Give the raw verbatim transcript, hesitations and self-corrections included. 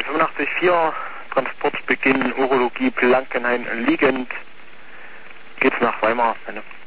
fünfundachtzig Komma vier, Transportbeginn, Urologie, Blankenhain liegend, geht's nach Weimar.